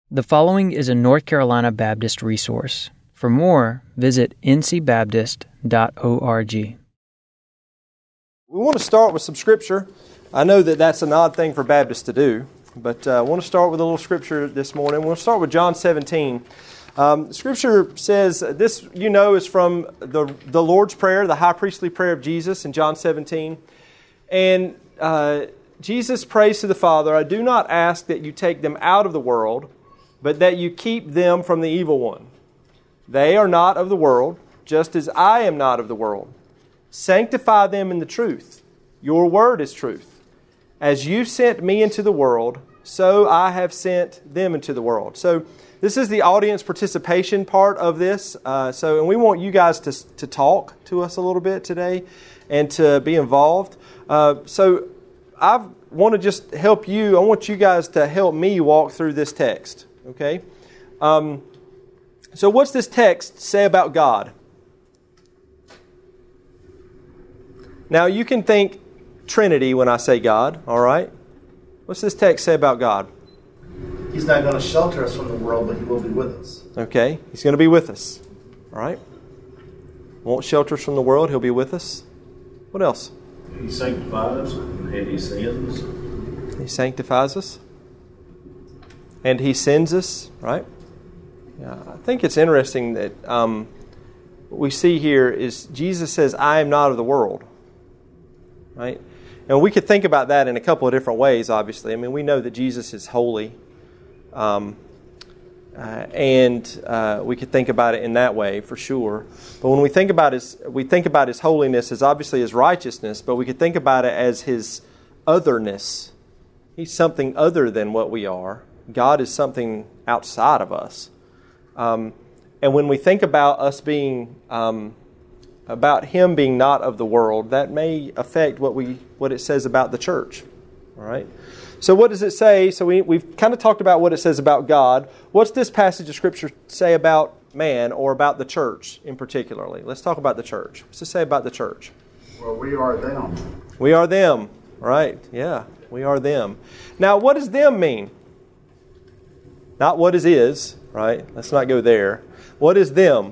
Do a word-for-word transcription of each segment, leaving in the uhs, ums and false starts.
The following is a North Carolina Baptist resource. For more, visit n c baptist dot org. We want to start with some scripture. I know that that's an odd thing for Baptists to do, but uh, I want to start with a little scripture this morning. We'll start with John seventeen. Um, scripture says, this you know is from the, the Lord's Prayer, the high priestly prayer of Jesus in John seventeen. And uh, Jesus prays to the Father, "I do not ask that you take them out of the world, but that you keep them from the evil one. They are not of the world, just as I am not of the world. Sanctify them in the truth. Your word is truth. As you sent me into the world, so I have sent them into the world." So this is the audience participation part of this. Uh, so, and we want you guys to to talk to us a little bit today and to be involved. Uh, so I want to just help you. I want you guys to help me walk through this text. Okay? Um, so what's this text say about God? Now, you can think Trinity when I say God, all right? What's this text say about God? He's not going to shelter us from the world, but He will be with us. Okay, He's going to be with us, all right? Won't shelter us from the world, He'll be with us. What else? He sanctifies and He sends. He sanctifies us. And He sends us, right? Yeah, I think it's interesting that um, what we see here is Jesus says, "I am not of the world." Right? And we could think about that in a couple of different ways, obviously. I mean, we know that Jesus is holy. Um, uh, and uh, we could think about it in that way, for sure. But when we think about His, we think about His holiness as obviously His righteousness, but we could think about it as His otherness. He's something other than what we are. God is something outside of us. Um, and when we think about us being, um, about Him being not of the world, that may affect what we what it says about the church. All right? So what does it say? So we, we've kind of talked about what it says about God. What's this passage of Scripture say about man or about the church in particularly? Let's talk about the church. What's it say about the church? Well, we are them. We are them. Right? Yeah, we are them. Now, what does them mean? Not what is is, right? Let's not go there. What is them?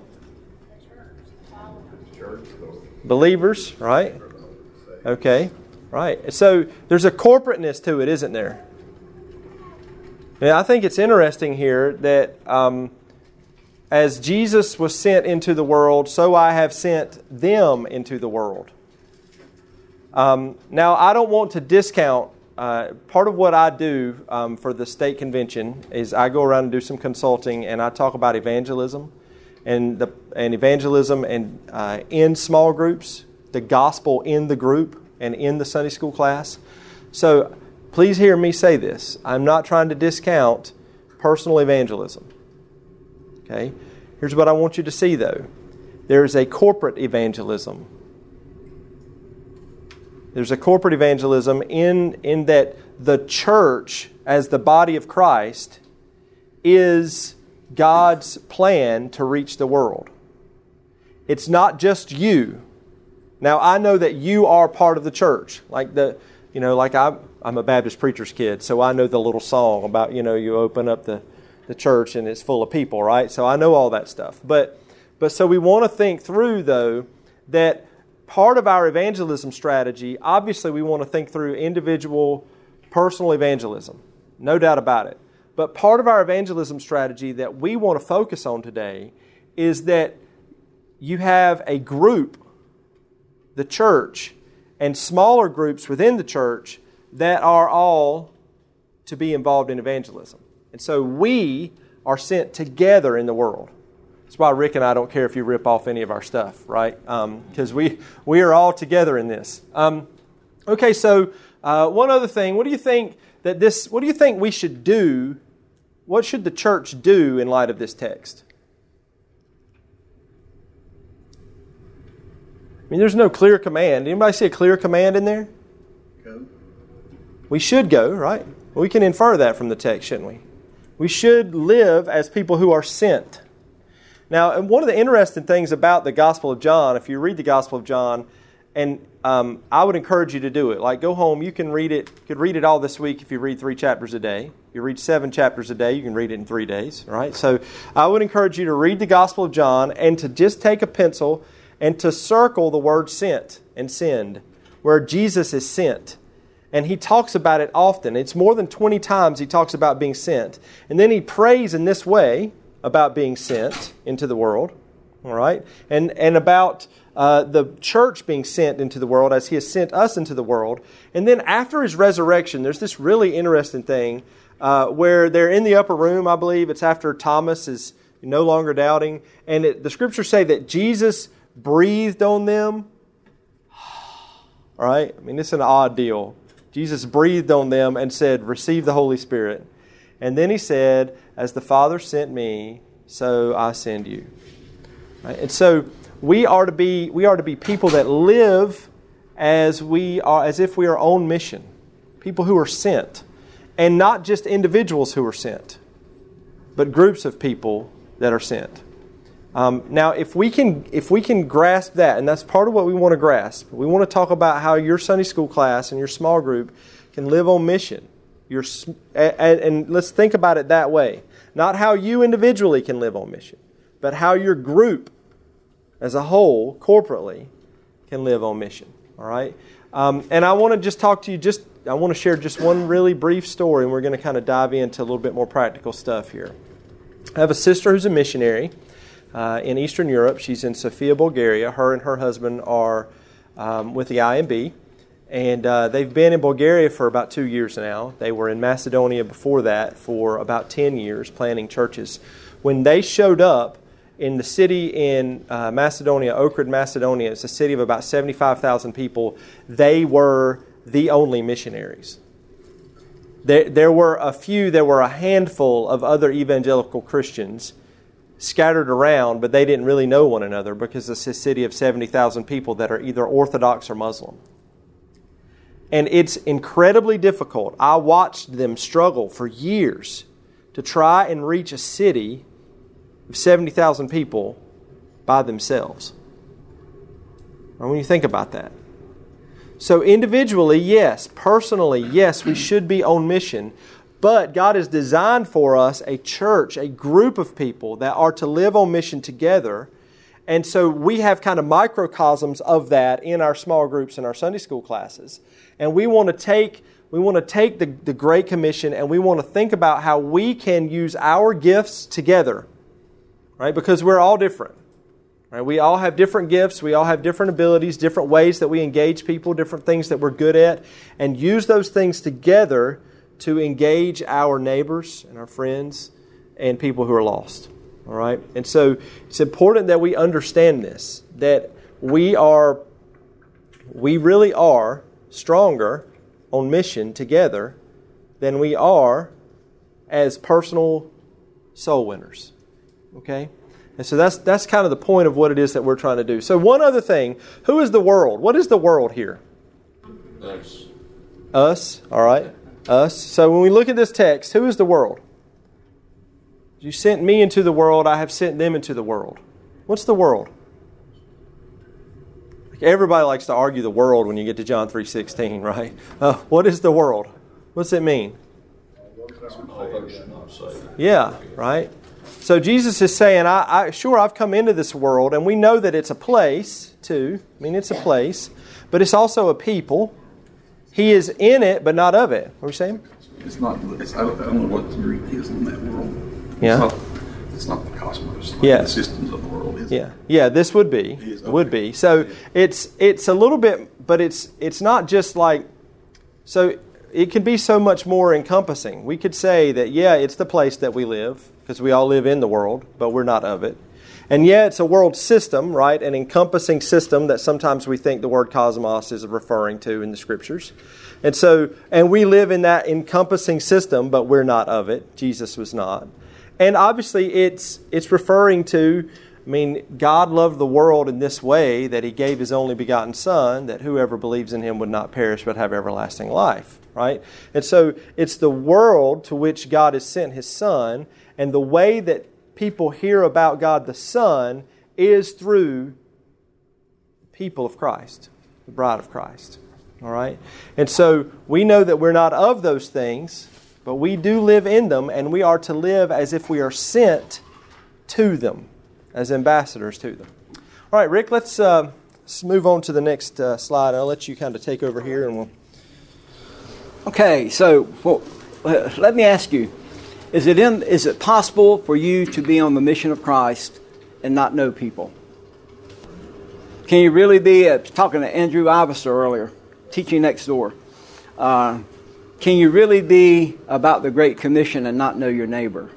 Believers, right? Okay, right. So there's a corporateness to it, isn't there? And I think it's interesting here that um, as Jesus was sent into the world, so I have sent them into the world. Um, now, I don't want to discount. Uh, part of what I do um, for the state convention is I go around and do some consulting, and I talk about evangelism and the and evangelism and uh, in small groups, the gospel in the group and in the Sunday school class. So please hear me say this. I'm not trying to discount personal evangelism. Okay? Here's what I want you to see, though. There is a corporate evangelism. There's a corporate evangelism in, in that the church, as the body of Christ, is God's plan to reach the world. It's not just you. Now, I know that you are part of the church. Like the, you know, like I'm, I'm a Baptist preacher's kid, so I know the little song about, you know, you open up the, the church and it's full of people, right? So I know all that stuff. But, but so we want to think through, though, that part of our evangelism strategy, obviously we want to think through individual, personal evangelism. No doubt about it. But part of our evangelism strategy that we want to focus on today is that you have a group, the church, and smaller groups within the church that are all to be involved in evangelism. And so we are sent together in the world. That's why Rick and I don't care if you rip off any of our stuff, right? Because um, we we are all together in this. Um, okay, so uh, one other thing. What do you think that this? What do you think we should do? What should the church do in light of this text? I mean, there's no clear command. Anybody see a clear command in there? Go. We should go, right? Well, we can infer that from the text, shouldn't we? We should live as people who are sent. Now, and one of the interesting things about the Gospel of John, if you read the Gospel of John, and um, I would encourage you to do it. Like, go home, you can read it, you could read it all this week if you read three chapters a day. If you read seven chapters a day, you can read it in three days, right? So I would encourage you to read the Gospel of John and to just take a pencil and to circle the word sent and send, where Jesus is sent. And he talks about it often. It's more than twenty times he talks about being sent. And then he prays in this way about being sent into the world, all right? And, and about uh, the church being sent into the world as he has sent us into the world. And then after his resurrection, there's this really interesting thing uh, where they're in the upper room, I believe. It's after Thomas is no longer doubting. And it, the Scriptures say that Jesus breathed on them. All right? I mean, it's an odd deal. Jesus breathed on them and said, receive the Holy Spirit. And then he said, as the Father sent me, so I send you. Right? And so we are to be we are to be people that live as we are as if we are on mission. People who are sent. And not just individuals who are sent, but groups of people that are sent. Um, now, if we can if we can grasp that, and that's part of what we want to grasp, we want to talk about how your Sunday school class and your small group can live on mission. Your, and, and let's think about it that way. Not how you individually can live on mission, but how your group as a whole, corporately, can live on mission. All right? Um, and I want to just talk to you, just I want to share just one really brief story, and we're going to kind of dive into a little bit more practical stuff here. I have a sister who's a missionary uh, in Eastern Europe. She's in Sofia, Bulgaria. Her and her husband are um, with the I M B. And uh, they've been in Bulgaria for about two years now. They were in Macedonia before that for about ten years, planting churches. When they showed up in the city in uh, Macedonia, Ohrid, Macedonia, it's a city of about seventy-five thousand people, they were the only missionaries. There, there were a few, there were a handful of other evangelical Christians scattered around, but they didn't really know one another because it's a city of seventy thousand people that are either Orthodox or Muslim. And it's incredibly difficult. I watched them struggle for years to try and reach a city of seventy thousand people by themselves. And when you think about that. So individually, yes. Personally, yes, we should be on mission. But God has designed for us a church, a group of people that are to live on mission together. And so we have kind of microcosms of that in our small groups and our Sunday school classes. And we want to take we want to take the, the Great Commission and we want to think about how we can use our gifts together. Right? Because we're all different. Right? We all have different gifts, we all have different abilities, different ways that we engage people, different things that we're good at, and use those things together to engage our neighbors and our friends and people who are lost. All right? And so it's important that we understand this, that we are, we really are stronger on mission together than we are as personal soul winners. Okay? And so that's that's kind of the point of what it is that we're trying to do. So one other thing, who is the world? What is the world here? Us. Us, all right? Us. So when we look at this text, who is the world? You sent me into the world, I have sent them into the world. What's the world? Everybody likes to argue the world when you get to John three sixteen, right? Uh, what is the world? What's it mean? Yeah, right? So Jesus is saying, I, I sure, I've come into this world, and we know that it's a place, too. I mean, it's a place, but it's also a people. He is in it, but not of it. What are you saying? It's not, it's, I, don't, I don't know what the Greek is in that world. Yeah. It's not, it's not the cosmos, like yeah. the systems of the world. Is yeah, yeah. This would be, is, okay. would be. So it's it's a little bit, but it's it's not just like. So it can be so much more encompassing. We could say that yeah, it's the place that we live because we all live in the world, but we're not of it. And yeah, it's a world system, right? An encompassing system that sometimes we think the word cosmos is referring to in the Scriptures. And so, and we live in that encompassing system, but we're not of it. Jesus was not. And obviously it's it's referring to, I mean, God loved the world in this way that He gave His only begotten Son, that whoever believes in Him would not perish but have everlasting life, right? And so it's the world to which God has sent His Son, and the way that people hear about God the Son is through people of Christ. the bride of Christ. All right? And so we know that we're not of those things, but we do live in them, and we are to live as if we are sent to them, as ambassadors to them. All right, Rick, let's, uh, let's move on to the next uh, slide. I'll let you kind of take over here, and we'll... Okay, so well, let me ask you, is it in, is it possible for you to be on the mission of Christ and not know people? Can you really be, uh, talking to Andrew Iverser earlier, teaching next door, uh, can you really be about the Great Commission and not know your neighbor?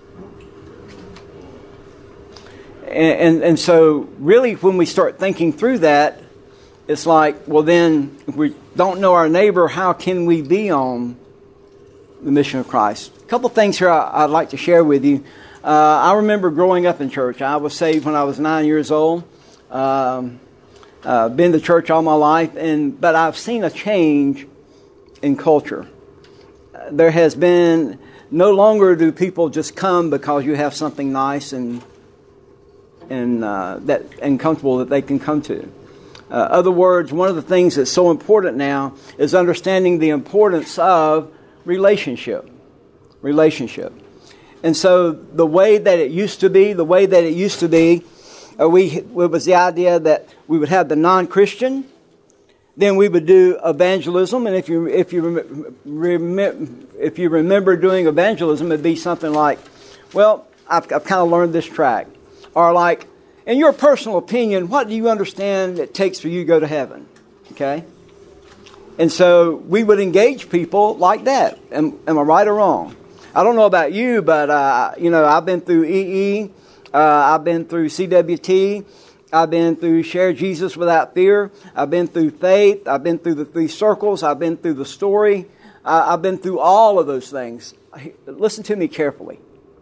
And, and, and so really when we start thinking through that, it's like, well then, if we don't know our neighbor, how can we be on the mission of Christ? A couple things here I, I'd like to share with you. Uh, I remember growing up in church. I was saved when I was nine years old. Um, uh, been to church all my life, and but I've seen a change in culture. Uh, there has been, no longer do people just come because you have something nice and and uh, that and comfortable that they can come to. Uh, other words, one of the things that's so important now is understanding the importance of relationship. Relationship. And so the way that it used to be, the way that it used to be, uh, we it was the idea that we would have the non-Christian, then we would do evangelism, and if you if you rem- rem- if you remember doing evangelism, it'd be something like, well, I've, I've kind of learned this track, or like, in your personal opinion, what do you understand it takes for you to go to heaven? Okay? And so we would engage people like that. Am, am I right or wrong? I don't know about you, but, uh, you know, I've been through E E. Uh, I've been through C W T. I've been through Share Jesus Without Fear. I've been through Faith. I've been through the Three Circles. I've been through the Story. Uh, I've been through all of those things. Listen to me carefully.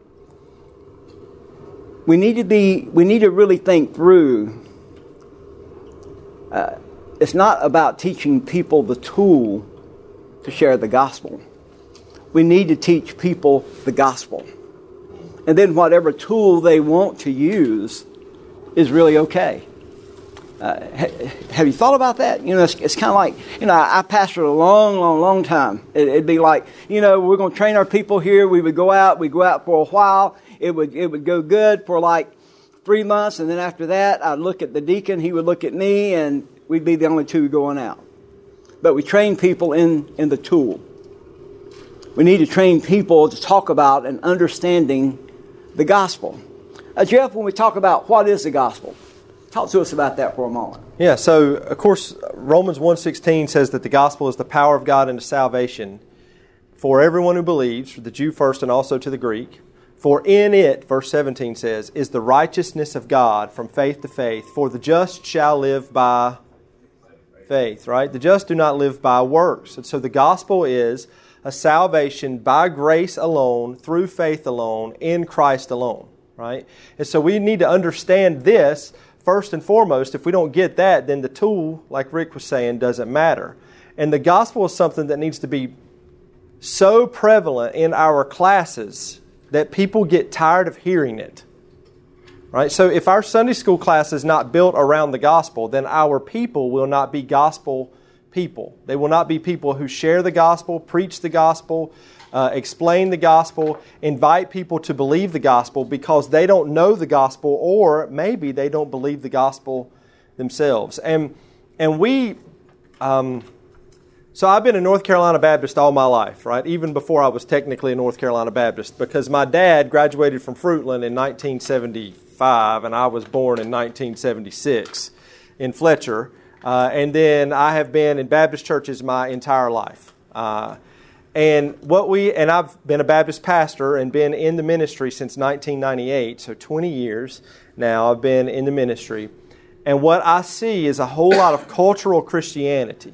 We need to be, we need to really think through. Uh, it's not about teaching people the tool to share the gospel. We need to teach people the gospel. And then whatever tool they want to use is really okay. Uh, ha- have you thought about that? You know, it's, it's kind of like, you know, I, I pastored a long, long, long time. It, it'd be like, you know, we're going to train our people here. We would go out. We'd go out for a while. It would it would go good for like three months. And then after that, I'd look at the deacon. He would look at me, and we'd be the only two going out. But we train people in, in the tool. We need to train people to talk about and understanding the gospel. Uh, Jeff, when we talk about what is the gospel, talk to us about that for a moment. Yeah, so, of course, Romans one sixteen says that the gospel is the power of God unto salvation for everyone who believes, for the Jew first and also to the Greek. For in it, verse seventeen says, is the righteousness of God from faith to faith. For the just shall live by faith, right? The just do not live by works. And so the gospel is a salvation by grace alone, through faith alone, in Christ alone, right? And so we need to understand this first and foremost. If we don't get that, then the tool, like Rick was saying, doesn't matter. And the gospel is something that needs to be so prevalent in our classes that people get tired of hearing it. Right? So if our Sunday school class is not built around the gospel, then our people will not be gospel people. They will not be people who share the gospel, preach the gospel, uh, explain the gospel, invite people to believe the gospel because they don't know the gospel, or maybe they don't believe the gospel themselves. And and we... Um, So I've been a North Carolina Baptist all my life, right? Even before I was technically a North Carolina Baptist, because my dad graduated from Fruitland in nineteen seventy-five, and I was born in nineteen seventy-six in Fletcher. Uh, and then I have been in Baptist churches my entire life. Uh, and what we and I've been a Baptist pastor and been in the ministry since nineteen ninety-eight, so twenty years now I've been in the ministry. And what I see is a whole lot of cultural Christianity.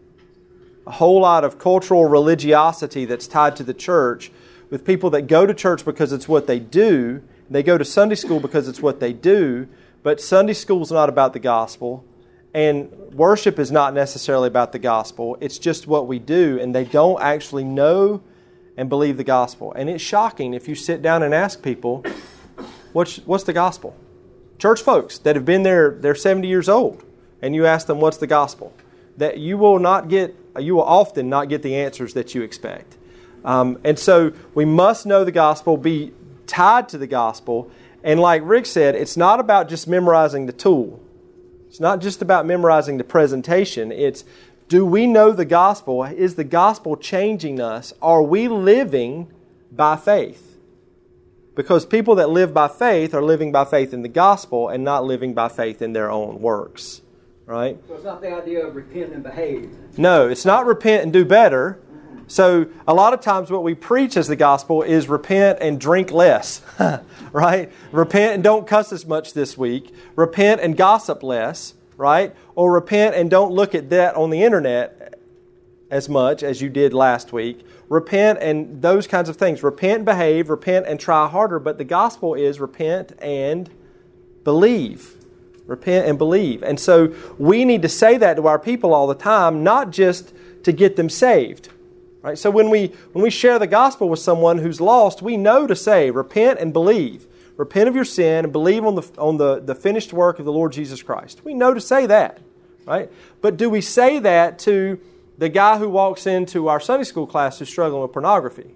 A whole lot of cultural religiosity that's tied to the church, with people that go to church because it's what they do. They go to Sunday school because it's what they do, but Sunday school is not about the gospel, and worship is not necessarily about the gospel. It's just what we do, and they don't actually know and believe the gospel. And it's shocking if you sit down and ask people, what's, what's the gospel? Church folks that have been there, they're seventy years old, and you ask them, what's the gospel? that you will not get, you will often not get the answers that you expect. Um, and so we must know the gospel, be tied to the gospel. And like Rick said, it's not about just memorizing the tool. It's not just about memorizing the presentation. It's, do we know the gospel? Is the gospel changing us? Are we living by faith? Because people that live by faith are living by faith in the gospel and not living by faith in their own works. Right? So it's not the idea of repent and behave. No, it's not repent and do better. So a lot of times what we preach as the gospel is repent and drink less. Right? Repent and don't cuss as much this week. Repent and gossip less. Right? Or repent and don't look at that on the internet as much as you did last week. Repent and those kinds of things. Repent and behave. Repent and try harder. But the gospel is repent and believe. Repent and believe. And so we need to say that to our people all the time, not just to get them saved. Right? So when we when we share the gospel with someone who's lost, we know to say, repent and believe. Repent of your sin and believe on the on the, the finished work of the Lord Jesus Christ. We know to say that. Right? But do we say that to the guy who walks into our Sunday school class who's struggling with pornography?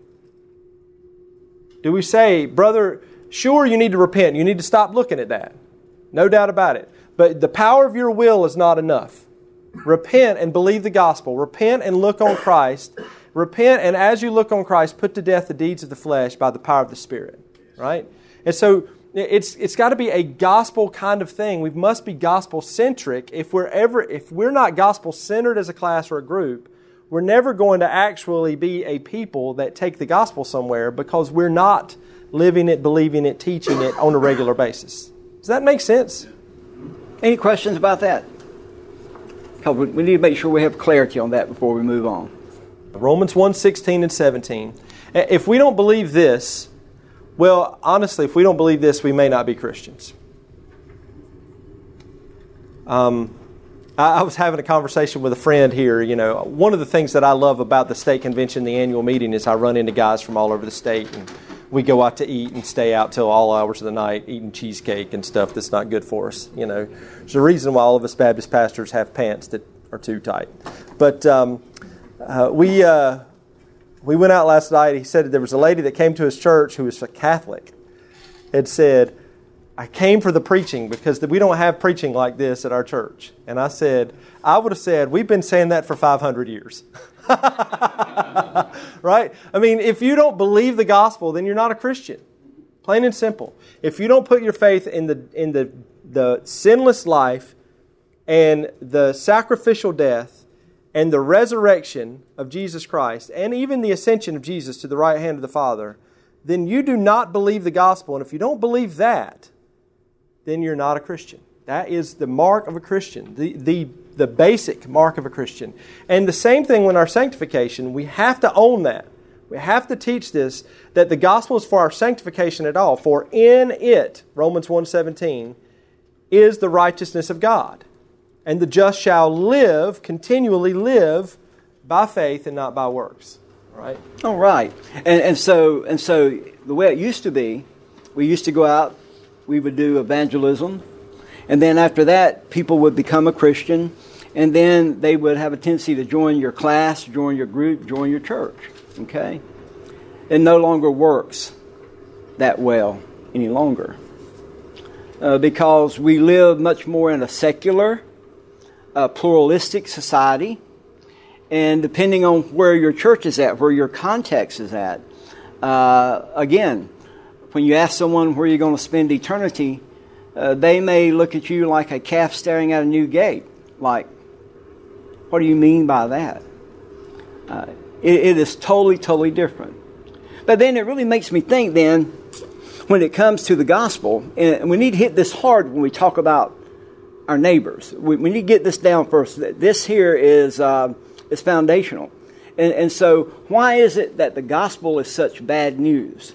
Do we say, brother, sure you need to repent. You need to stop looking at that. No doubt about it. But the power of your will is not enough. Repent and believe the gospel. Repent and look on Christ. Repent, and as you look on Christ, put to death the deeds of the flesh by the power of the Spirit. Right? And so it's it's got to be a gospel kind of thing. We must be gospel-centric. If we're ever if we're not gospel-centered as a class or a group, we're never going to actually be a people that take the gospel somewhere because we're not living it, believing it, teaching it on a regular basis. Does that make sense? Any questions about that? Because we need to make sure we have clarity on that before we move on. Romans one, sixteen and seventeen. If we don't believe this, well, honestly, if we don't believe this, we may not be Christians. Um, I, I was having a conversation with a friend here. You know, one of the things that I love about the state convention, the annual meeting, is I run into guys from all over the state, and we go out to eat and stay out till all hours of the night eating cheesecake and stuff that's not good for us. You know, there's a reason why all of us Baptist pastors have pants that are too tight. But um, uh, we uh, we went out last night. He said there was a lady that came to his church who was a Catholic. Had said, I came for the preaching because we don't have preaching like this at our church. And I said, I would have said, we've been saying that for five hundred years. Right? I mean, if you don't believe the gospel, then you're not a Christian. Plain and simple. If you don't put your faith in the in the, the sinless life and the sacrificial death and the resurrection of Jesus Christ and even the ascension of Jesus to the right hand of the Father, then you do not believe the gospel. And if you don't believe that, then you're not a Christian. That is the mark of a Christian, the, the, the basic mark of a Christian. And the same thing with our sanctification. We have to own that. We have to teach this, that the gospel is for our sanctification at all. For in it, Romans one seventeen, is the righteousness of God. And the just shall live, continually live, by faith and not by works. Right? All right. And, and so and so the way it used to be, we used to go out, we would do evangelism, and then after that, people would become a Christian, and then they would have a tendency to join your class, join your group, join your church. Okay? It no longer works that well any longer. Uh, because we live much more in a secular, uh, pluralistic society, and depending on where your church is at, where your context is at, uh, again, when you ask someone where you're going to spend eternity, uh, they may look at you like a calf staring at a new gate. Like, what do you mean by that? Uh, it, it is totally, totally different. But then it really makes me think then, when it comes to the gospel, and we need to hit this hard when we talk about our neighbors. We, we need to get this down first. This here is... Uh, It's foundational. And, and so why is it that the gospel is such bad news?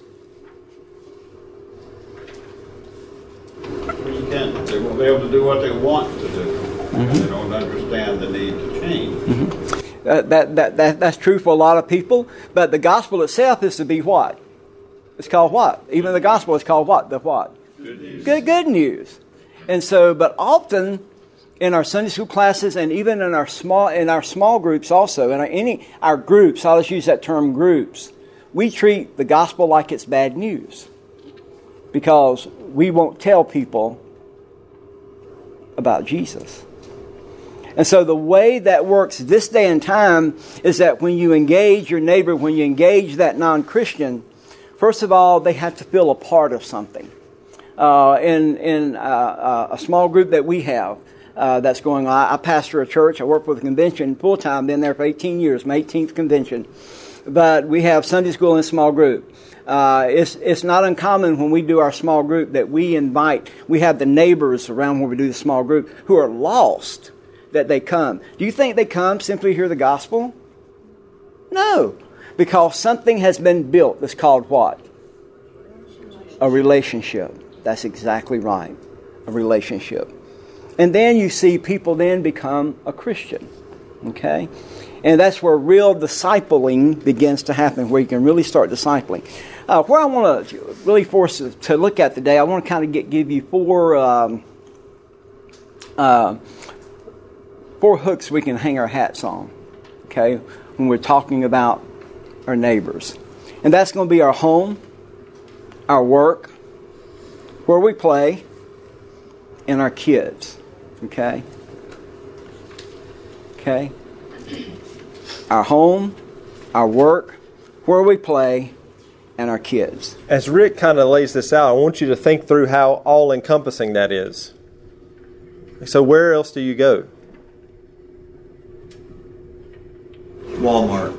Well, you can't. They won't be able to do what they want to do. Mm-hmm. They don't understand the need to change. Mm-hmm. Uh, that, that, that, that's true for a lot of people. But the gospel itself is to be what? It's called what? Even the gospel is called what? The what? Good news. Good, good news. And so, but often in our Sunday school classes, and even in our small in our small groups also, in our, any our groups, I'll just use that term groups, we treat the gospel like it's bad news because we won't tell people about Jesus. And so the way that works this day and time is that when you engage your neighbor, when you engage that non-Christian, first of all, they have to feel a part of something. Uh, in in uh, a small group that we have, Uh, that's going on. I pastor a church. I work with a convention full time. Been there for eighteen years. My eighteenth convention. But we have Sunday school in a small group. Uh, it's it's not uncommon when we do our small group that we invite. We have the neighbors around where we do the small group who are lost that they come. Do you think they come simply to hear the gospel? No, because something has been built that's called what? A relationship. That's exactly right. A relationship. And then you see people then become a Christian, okay? And that's where real discipling begins to happen, where you can really start discipling. Uh, where I want to really force us to look at today, I want to kind of get, give you four um, uh, four hooks we can hang our hats on, okay, when we're talking about our neighbors. And that's going to be our home, our work, where we play, and our kids. Okay? Okay? Our home, our work, where we play, and our kids. As Rick kind of lays this out, I want you to think through how all-encompassing that is. So where else do you go? Walmart.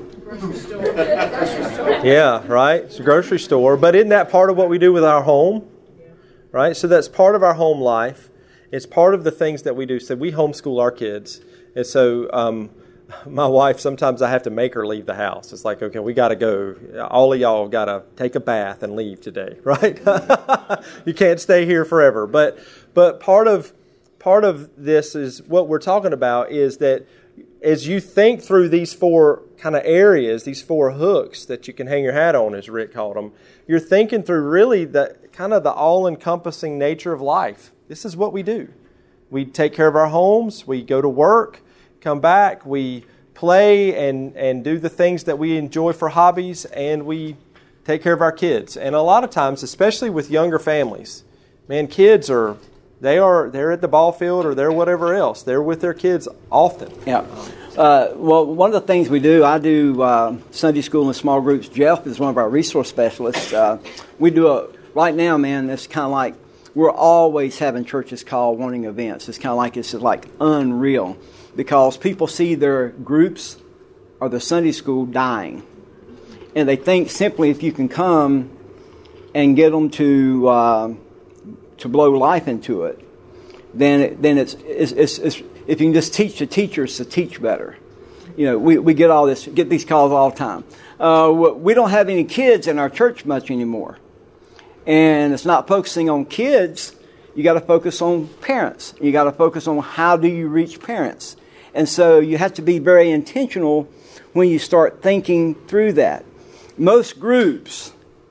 Yeah, right? It's a grocery store. But isn't that part of what we do with our home? Right? So that's part of our home life. It's part of the things that we do. So we homeschool our kids. And so um, my wife, sometimes I have to make her leave the house. It's like, okay, we got to go. All of y'all got to take a bath and leave today, right? You can't stay here forever. But but part of part of this is what we're talking about is that as you think through these four kind of areas, these four hooks that you can hang your hat on, as Rick called them, you're thinking through really the kind of the all-encompassing nature of life. This is what we do. We take care of our homes. We go to work, come back. We play and, and do the things that we enjoy for hobbies, and we take care of our kids. And a lot of times, especially with younger families, man, kids are they are they're at the ball field or they're whatever else. They're with their kids often. Yeah. Uh, well, one of the things we do, I do uh, Sunday school in small groups. Jeff is one of our resource specialists. Uh, we do a right now, man. It's kind of like. We're always having churches call wanting events. It's kind of like it's like unreal because people see their groups or their Sunday school dying. And they think simply if you can come and get them to uh, to blow life into it, then it, then it's, it's, it's, it's if you can just teach the teachers to teach better. You know, we, we get all this, get these calls all the time. Uh, we don't have any kids in our church much anymore. And it's not focusing on kids. You got to focus on parents. You got to focus on how do you reach parents. And so you have to be very intentional when you start thinking through that. Most groups,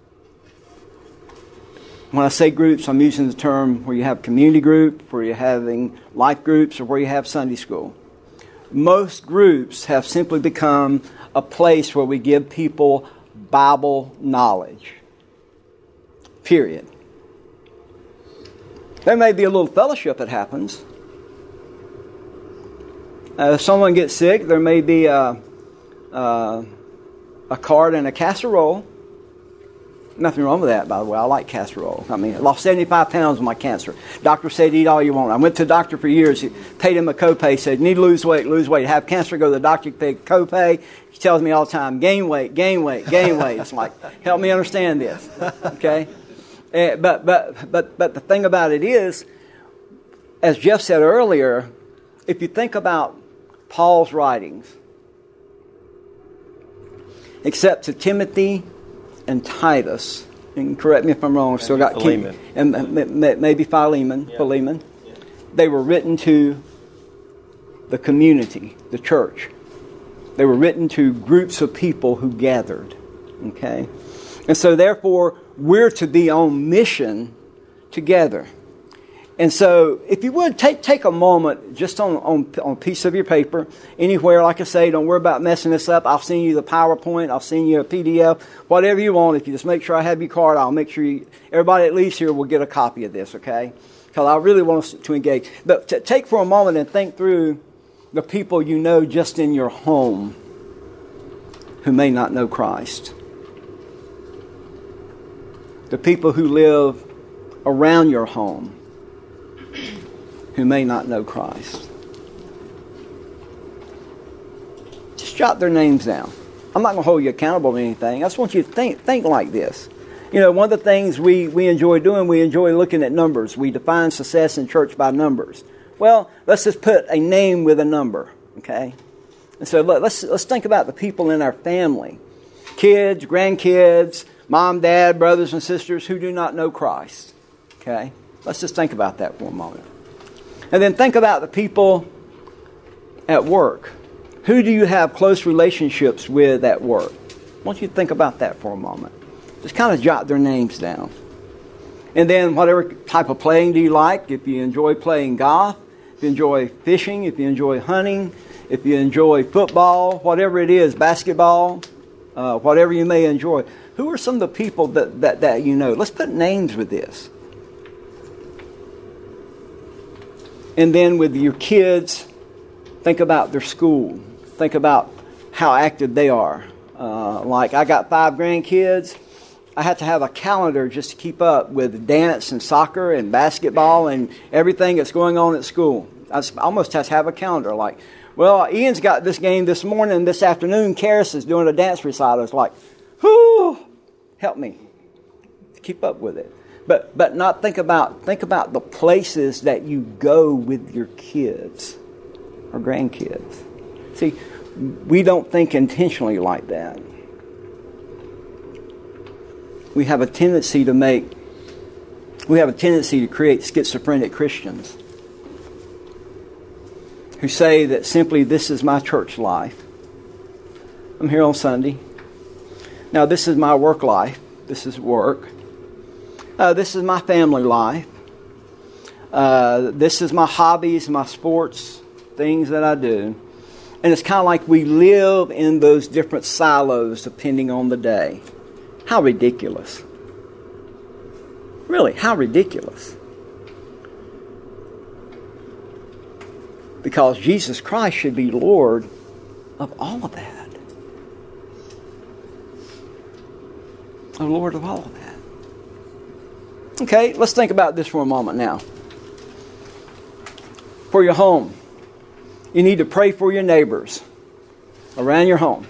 when I say groups, I'm using the term where you have community group, where you're having life groups, or where you have Sunday school. Most groups have simply become a place where we give people Bible knowledge. Period. There may be a little fellowship that happens. Uh, if someone gets sick, there may be a, a, a card and a casserole. Nothing wrong with that, by the way. I like casserole. I mean, I lost seventy-five pounds with my cancer. Doctor said, eat all you want. I went to the doctor for years. He paid him a copay. Said, need to lose weight, lose weight. Have cancer, go to the doctor, pay copay. He tells me all the time, gain weight, gain weight, gain weight. It's like, help me understand this. Okay? Uh, but, but, but, but the thing about it is, as Jeff said earlier, if you think about Paul's writings, except to Timothy and Titus, and correct me if I'm wrong, I've still got Philemon. and maybe Philemon, yeah. Philemon, yeah. They were written to the community, the church. They were written to groups of people who gathered. Okay? And so therefore, we're to be on mission together. And so, if you would, take take a moment just on, on, on a piece of your paper, anywhere, like I say, don't worry about messing this up. I'll send you the PowerPoint. I'll send you a P D F, whatever you want. If you just make sure I have your card, I'll make sure you, everybody that leaves here will get a copy of this, okay? Because I really want us to engage. But t- take for a moment and think through the people you know just in your home who may not know Christ. The people who live around your home who may not know Christ. Just jot their names down. I'm not going to hold you accountable to anything. I just want you to think think like this. You know, one of the things we, we enjoy doing, we enjoy looking at numbers. We define success in church by numbers. Well, let's just put a name with a number, okay? And so let's let's think about the people in our family. Kids, grandkids, mom, dad, brothers and sisters who do not know Christ, okay? Let's just think about that for a moment. And then think about the people at work. Who do you have close relationships with at work? I want you to think about that for a moment. Just kind of jot their names down. And then whatever type of playing do you like, if you enjoy playing golf, if you enjoy fishing, if you enjoy hunting, if you enjoy football, whatever it is, basketball, uh, whatever you may enjoy. Who are some of the people that, that, that you know? Let's put names with this. And then with your kids, think about their school. Think about how active they are. Uh, like I got five grandkids. I have to have a calendar just to keep up with dance and soccer and basketball and everything that's going on at school. I almost have to have a calendar. Like, well, Ian's got this game this morning. This afternoon, Karis is doing a dance recital. It's like, whoo, help me to keep up with it. But but not think about think about the places that you go with your kids or grandkids. See, we don't think intentionally like that. We have a tendency to make we have a tendency to create schizophrenic Christians who say that simply this is my church life. I'm here on Sunday. Now this is my work life. This is work. Uh, this is my family life. Uh, this is my hobbies, my sports, things that I do. And it's kind of like we live in those different silos depending on the day. How ridiculous. Really, how ridiculous. Because Jesus Christ should be Lord of all of that. The Lord of all of that. Okay, let's think about this for a moment now. For your home, you need to pray for your neighbors around your home.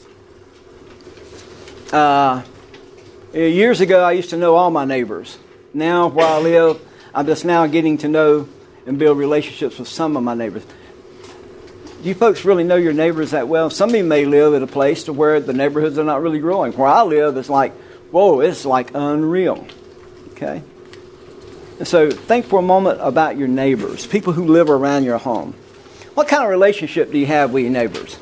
Uh, years ago, I used to know all my neighbors. Now, where I live, I'm just now getting to know and build relationships with some of my neighbors. Do you folks really know your neighbors that well? Some of you may live at a place to where the neighborhoods are not really growing. Where I live, it's like, whoa, it's like unreal. Okay? And so think for a moment about your neighbors, people who live around your home. What kind of relationship do you have with your neighbors?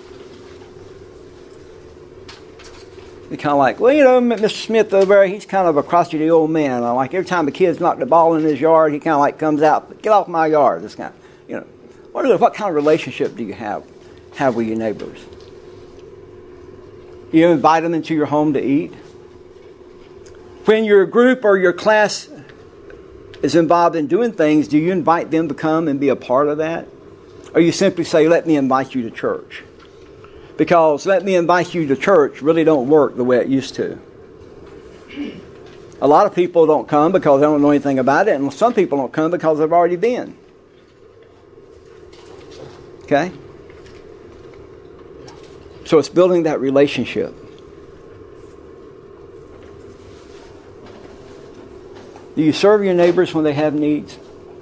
You're kind of like, well, you know, Mister Smith over there, he's kind of a crotchety old man. I like every time the kids knock the ball in his yard, he kind of like comes out, get off my yard. This kind of, you know, what, are, what kind of relationship do you have have with your neighbors? You invite them into your home to eat. When your group or your class is involved in doing things, do you invite them to come and be a part of that? Or you simply say, let me invite you to church? Because let me invite you to church really don't work the way it used to. A lot of people don't come because they don't know anything about it, and some people don't come because they've already been. Okay? So it's building that relationship. Do you serve your neighbors when they have needs?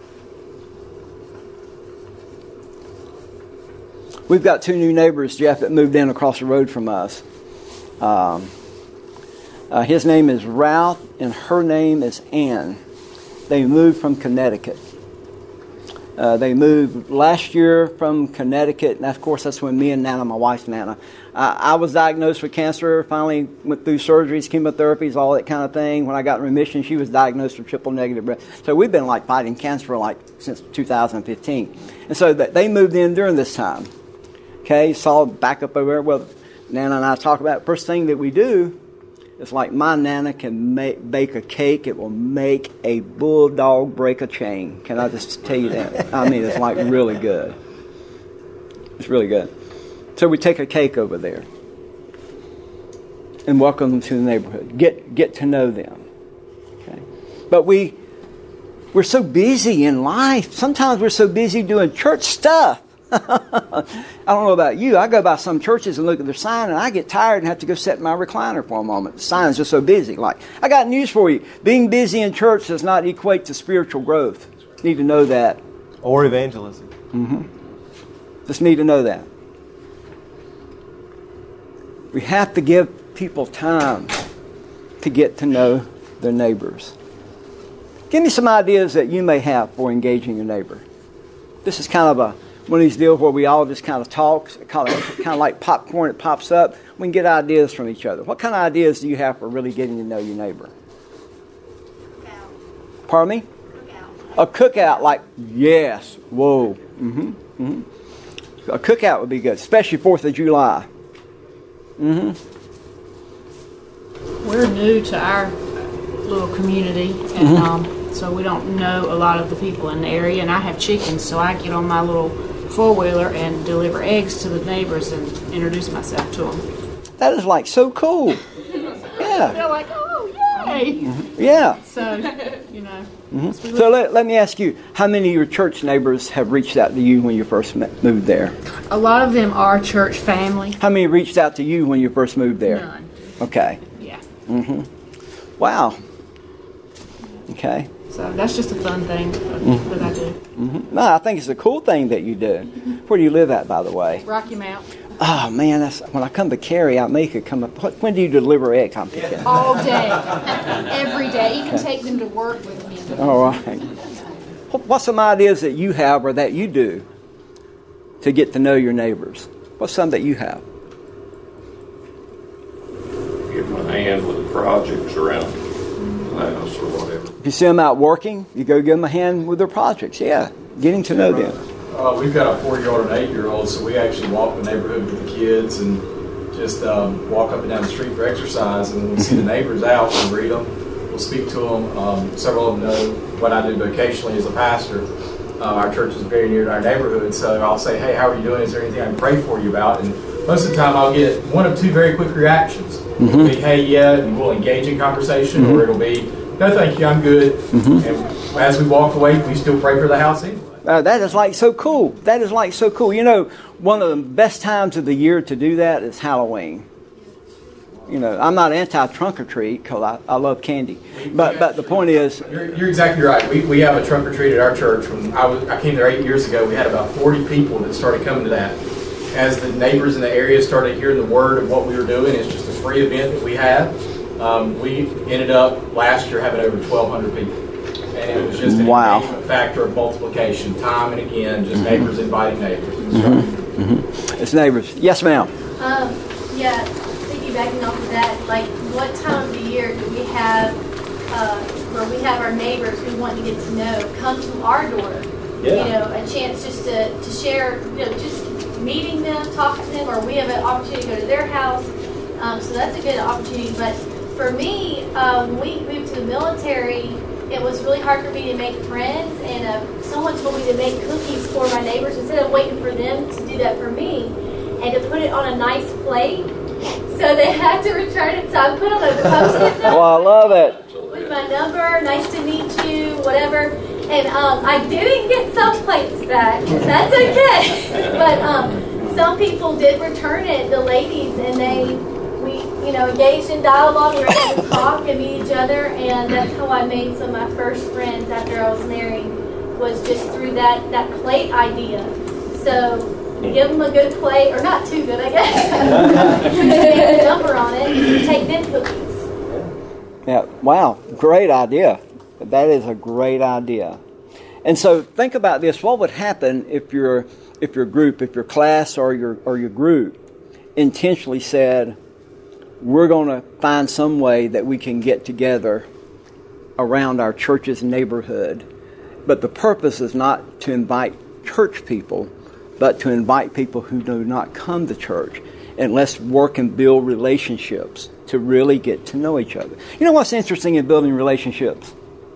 We've got two new neighbors, Jeff, that moved in across the road from us. Um, uh, his name is Ralph, and her name is Ann. They moved from Connecticut. Uh, they moved last year from Connecticut, and of course that's when me and Nana, my wife Nana, uh, I was diagnosed with cancer, finally went through surgeries, chemotherapies, all that kind of thing. When I got in remission, she was diagnosed with triple negative breast. So we've been like fighting cancer like since two thousand fifteen. And so that they moved in during this time. Okay, saw back up over there. Well, Nana and I talk about first thing that we do. It's like my Nana can make, bake a cake. It will make a bulldog break a chain. Can I just tell you that? I mean, it's like really good. It's really good. So we take a cake over there and welcome them to the neighborhood. Get get to know them. Okay, but we we're so busy in life. Sometimes we're so busy doing church stuff. I don't know about you. I go by some churches and look at their sign, and I get tired and have to go sit in my recliner for a moment. The sign's just so busy. Like, I got news for you. Being busy in church does not equate to spiritual growth. You need to know that. Or evangelism. Mm-hmm. Just need to know that. We have to give people time to get to know their neighbors. Give me some ideas that you may have for engaging your neighbor. This is kind of a one of these deals where we all just kind of talk, kind of, kind of like popcorn, it pops up. We can get ideas from each other. What kind of ideas do you have for really getting to know your neighbor? Cookout. Pardon me? Cookout. A cookout, like, yes, whoa. Mm-hmm, mm-hmm. A cookout would be good, especially fourth of July. Mm-hmm. We're new to our little community, and mm-hmm. um, so we don't know a lot of the people in the area, and I have chickens, so I get on my little four-wheeler and deliver eggs to the neighbors and introduce myself to them. That is like so cool. Yeah. They're like, oh, yay. Mm-hmm. Yeah. So, you know. Mm-hmm. So let, let me ask you, how many of your church neighbors have reached out to you when you first met, moved there? A lot of them are church family. How many reached out to you when you first moved there? None. Okay. Yeah. Mm-hmm. Wow. Okay. So that's just a fun thing mm-hmm. that I do. Mm-hmm. No, I think it's a cool thing that you do. Where do you live at, by the way? Rocky Mount. Oh, man, that's, when I come to Cary, I make it come up. What, when do you deliver eggs? I'm picking. All day. Every day. Even take them to work with me. All right. What's some ideas that you have or that you do to get to know your neighbors? What's some that you have? Give my hand with the projects around the house or whatever. If you see them out working, you go give them a hand with their projects. Yeah, getting to know them. Uh, we've got a four-year-old and an eight-year-old, so we actually walk the neighborhood with the kids and just um, walk up and down the street for exercise. And when we see the neighbors out, we'll greet them. We'll speak to them. Um, several of them know what I do vocationally as a pastor. Uh, our church is very near to our neighborhood, so I'll say, hey, how are you doing? Is there anything I can pray for you about? And most of the time I'll get one of two very quick reactions. Mm-hmm. It'll be, hey, yeah, and we'll engage in conversation, mm-hmm. or it'll be, no, thank you, I'm good. Mm-hmm. And as we walk away, we still pray for the house anyway. Uh, that is like so cool. That is like so cool. You know, one of the best times of the year to do that is Halloween. You know, I'm not anti-trunk or treat because I, I love candy. But but the point is... You're, you're exactly right. We we have a trunk or treat at our church. When I, was, I came there eight years ago, we had about forty people that started coming to that. As the neighbors in the area started hearing the word of what we were doing, it's just a free event that we had. Um, we ended up last year having over twelve hundred people. And it was just an wow. engagement factor of multiplication, time and again, just mm-hmm. neighbors inviting neighbors. Mm-hmm. Mm-hmm. It's neighbors. Yes, ma'am. Um, yeah, piggybacking off of that, like what time of the year do we have uh, where we have our neighbors we want to get to know come to our door? Yeah. You know, a chance just to, to share, you know, just meeting them, talking to them, or we have an opportunity to go to their house. Um, so that's a good opportunity. But for me, um, when we moved to the military, it was really hard for me to make friends, and uh, someone told me to make cookies for my neighbors instead of waiting for them to do that for me, and to put it on a nice plate. So they had to return it, so I put on a post-it note. Oh, I love it. With my number, nice to meet you, whatever. And um, I didn't get some plates back. That's okay. But um, some people did return it, the ladies, and they... we, you know, engaged in dialogue. We were able to talk and meet each other, and that's how I made some of my first friends after I was married, was just through that, that plate idea. So give them a good plate, or not too good, I guess. Put a number on it, and take them cookies. Yeah, wow, great idea. That is a great idea. And so think about this. What would happen if your if your group, if your class or your or your group intentionally said, we're going to find some way that we can get together around our church's neighborhood. But the purpose is not to invite church people, but to invite people who do not come to church. And let's work and build relationships to really get to know each other. You know what's interesting in building relationships?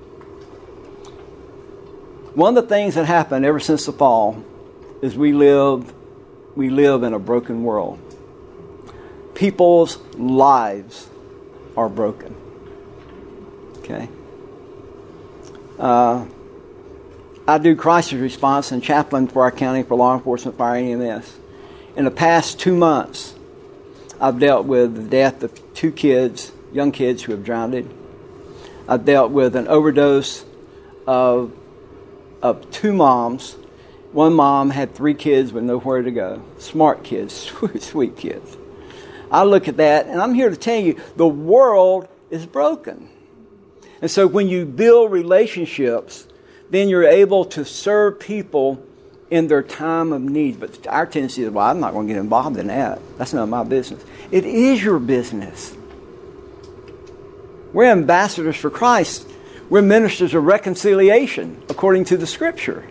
One of the things that happened ever since the fall is we live, we live in a broken world. People's lives are broken. Okay? Uh, I do crisis response and chaplain for our county for law enforcement, fire, and E M S. In the past two months, I've dealt with the death of two kids, young kids who have drowned. I've dealt with an overdose of, of two moms. One mom had three kids with nowhere to go. Smart kids, sweet, sweet kids. I look at that, and I'm here to tell you, the world is broken. And so when you build relationships, then you're able to serve people in their time of need. But our tendency is, well, I'm not going to get involved in that. That's none of my business. It is your business. We're ambassadors for Christ. We're ministers of reconciliation, according to the Scripture.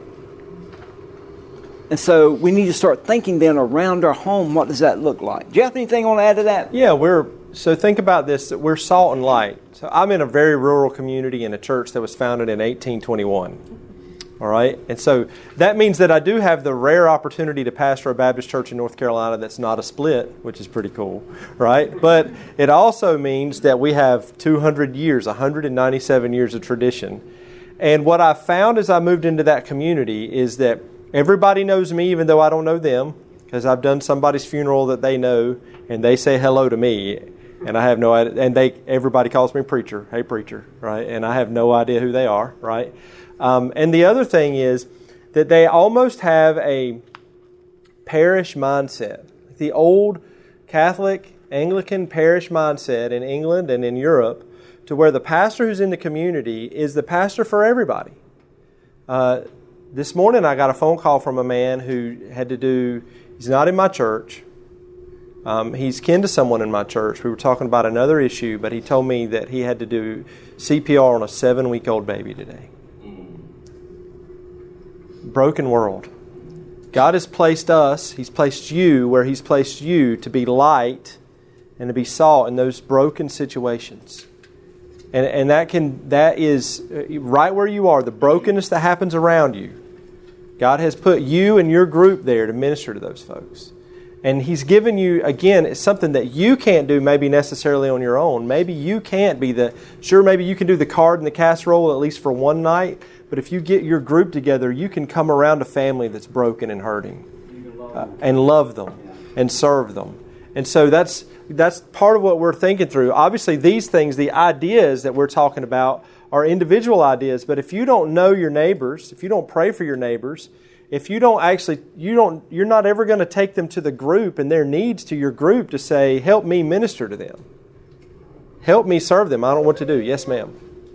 And so we need to start thinking then around our home, what does that look like? Jeff, anything you want to add to that? Yeah, we're so think about this, that we're salt and light. So I'm in a very rural community in a church that was founded in eighteen twenty-one. All right? And so that means that I do have the rare opportunity to pastor a Baptist church in North Carolina that's not a split, which is pretty cool, right? But it also means that we have two hundred years, one hundred ninety-seven years of tradition. And what I found as I moved into that community is that everybody knows me even though I don't know them, because I've done somebody's funeral that they know, and they say hello to me, and I have no idea, and they everybody calls me preacher, hey preacher, right? And I have no idea who they are, right? Um, and the other thing is that they almost have a parish mindset. The old Catholic Anglican parish mindset in England and in Europe, to where the pastor who's in the community is the pastor for everybody. Uh, this morning I got a phone call from a man who had to do, he's not in my church. Um, he's kin to someone in my church. We were talking about another issue, but he told me that he had to do C P R on a seven-week-old baby today. Broken world. God has placed us, He's placed you where He's placed you to be light and to be salt in those broken situations. And and that can that is right where you are, the brokenness that happens around you. God has put you and your group there to minister to those folks. And He's given you, again, it's something that you can't do maybe necessarily on your own. Maybe you can't be the, sure, maybe you can do the card and the casserole at least for one night. But if you get your group together, you can come around a family that's broken and hurting uh, and love them and serve them. And so that's that's part of what we're thinking through. Obviously, these things, the ideas that we're talking about are individual ideas. But if you don't know your neighbors, if you don't pray for your neighbors, if you don't actually, you don't, you're not ever going to take them to the group and their needs to your group to say, help me minister to them. Help me serve them. I don't know what to do. Yes, ma'am.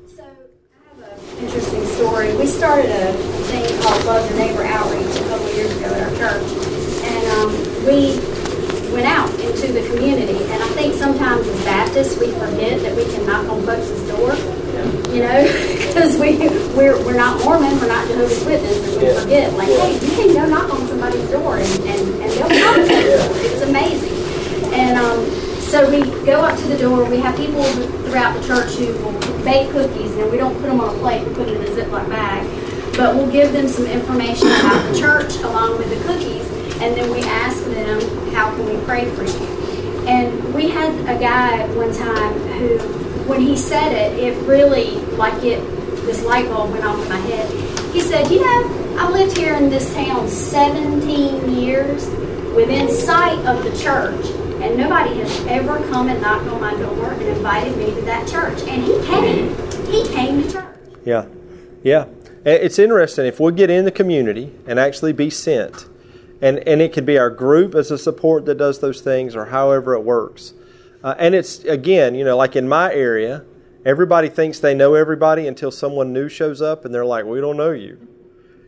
Interesting story. We started a thing called Love Your Neighbor Outreach a couple of years ago at our church. And um, we went out into the community. And I think sometimes as Baptists, we forget that we can knock on folks' door. You know, because we, we're, we're not Mormon, we're not Jehovah's Witnesses. We forget, like, hey, you can go knock on somebody's door and, and, and they'll come to you. It was amazing. And um, so we go up to the door. We have people throughout the church who will bake cookies, and we don't put them on a plate, we put it in a Ziploc bag. But we'll give them some information about the church along with the cookies, and then we ask them, how can we pray for you? And we had a guy one time who, when he said it, it really, like it, this light bulb went off in my head. He said, you know, I've lived here in this town seventeen years within sight of the church, and nobody has ever come and knocked on my door and invited me to that church. And he came. He came to church. Yeah. Yeah. It's interesting. If we get in the community and actually be sent, and, and it could be our group as a support that does those things or however it works. Uh, and it's, again, you know, like in my area, everybody thinks they know everybody until someone new shows up and they're like, we don't know you.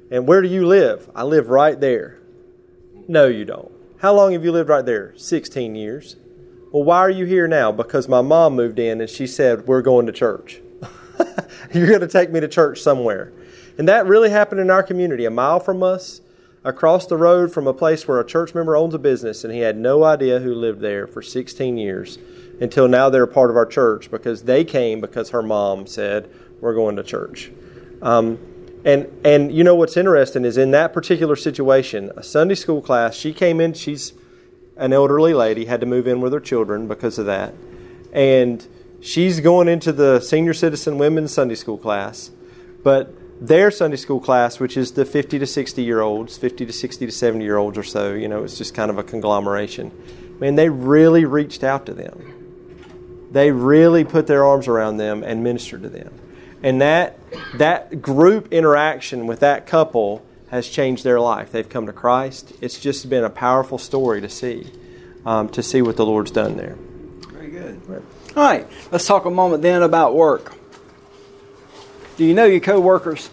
And where do you live? I live right there. No, you don't. How long have you lived right there? sixteen years. Well, why are you here now? Because my mom moved in and she said, we're going to church. You're going to take me to church somewhere. And that really happened in our community. A mile from us, across the road from a place where a church member owns a business, and he had no idea who lived there for sixteen years until now they're a part of our church because they came because her mom said, we're going to church. Um, and and you know what's interesting is in that particular situation, a Sunday school class, she came in, she's an elderly lady, had to move in with her children because of that. And she's going into the senior citizen women's Sunday school class. But their Sunday school class, which is the fifty to sixty year olds, fifty to sixty to seventy year olds or so, you know, it's just kind of a conglomeration. Man, they really reached out to them. They really put their arms around them and ministered to them. And that that group interaction with that couple has changed their life. They've come to Christ. It's just been a powerful story to see, um, to see what the Lord's done there. Very good. Right. All right, let's talk a moment then about work. Do you know your co-workers?